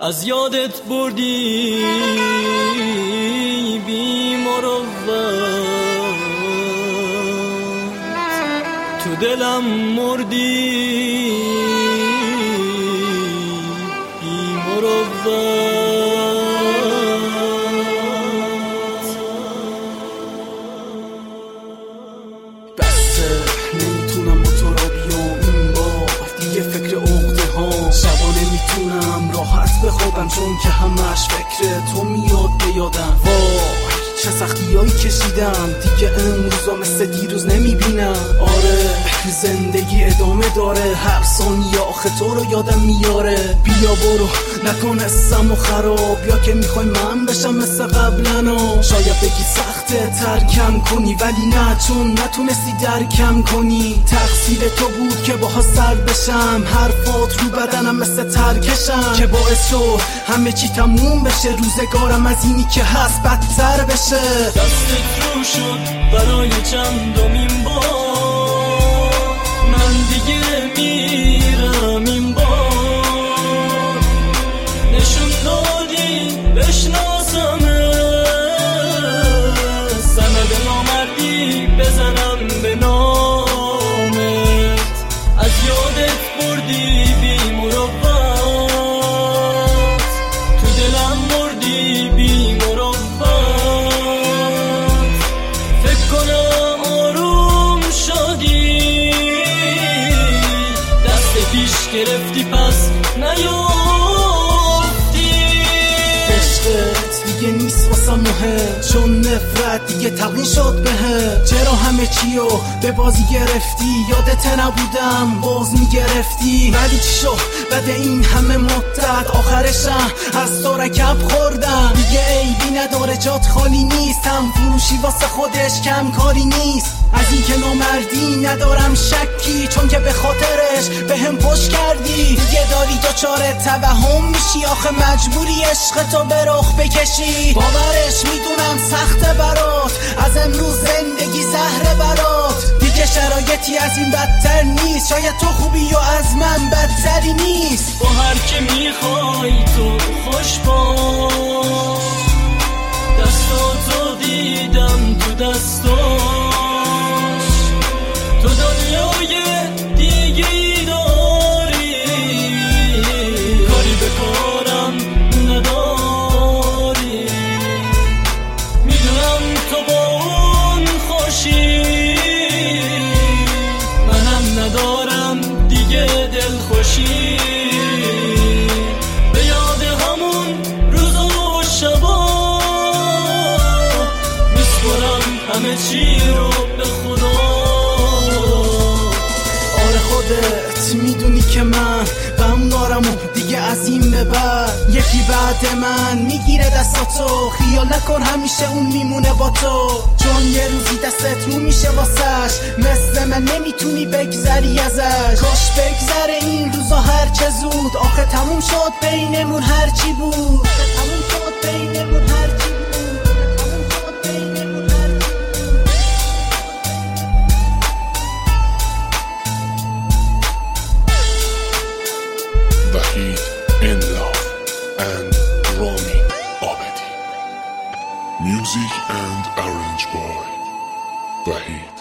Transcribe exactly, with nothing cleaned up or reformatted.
از یادت بردی بی مروت، تو دلم مردی بی مروت. بسه نمیتونم با تو را بیام این بار دیگه، فکر عقده ها شبا نمیتونم راحت بخوابم، چون که همش فکر تو میاد به یادم. وای چه سختی هایی کشیدم، دیگه امروزا مثل دیروز نمیبینم. آره زندگی ادامه داره، هر ثانیه آخه تو رو یادم میاره. بیا برو نکن اسم و خراب، یا که میخوای من بشم مثل قبلنا. شاید بگی سخته ترکم کنی، ولی نه، چون نتونستی درکم کنی. تقصیر تو بود که باها سرد بشم، حرفات رو بدنم مثل ترکشم، که باعث شد همه چی تموم بشه. روزگارم از اینی که هست بدتر بشه. دستت رو شد برای چندمین بار، من دیگه میرم این بار. نشون دادی بشناسم، سند نامردی بزنم به نامت. از یادت بردی بی مروت، تو دلم مردی بی مروت. گرفتی پس نیافتی، عشقت دیگه نیست واسم مهم، چون نفرت دیگه تقلیل شد بهم. چرا همه چیو به بازی گرفتی، یادت نبودم باز میگرفتی. ولی چی شد بعد این همه مدت، آخرشم از تو رکب خوردم. دیگه عیبی نداره جات خالی نیست، هم فروشی واسه خودش کم کاری نیست. از این که نامردی ندارم شکی، چون که به خاطرش به هم پشت کردی. دیگه داری دوچاره توهم میشی، آخه مجبوری عشق تو به رخ بکشی. باورش میدونم سخته برات، از امروز زندگی زهره برات. دیگه شرایطی از این بدتر نیست، شاید تو خوبی و از من بدتری نیست. با هر که میخوای تو خوش باش، دستاتو دیدم تو دستات. تو دنیای دیگی داری، کاری به کارم نداری. میدونم تو با اون خوشی، منم ندارم دیگه دل خوشی. به یاد همون روزا و شبا میسپرم همه چی رو به خدا. خودت میدونی که من غم دارم و دیگه از این به بعد یکی بعد من میگیره دستاتو. خیال نکن همیشه اون میمونه با تو، چون یه روزی دستت رو میشه واسش. مثل من نمیتونی بگذری ازش. کاش بگذره این روزا هر چه زود، آخه تموم شد بینمون هرچی بود. تموم شد بینمون هرچی بود. Vahid in Love and Rami Abedi. Music and arranged by Vahid.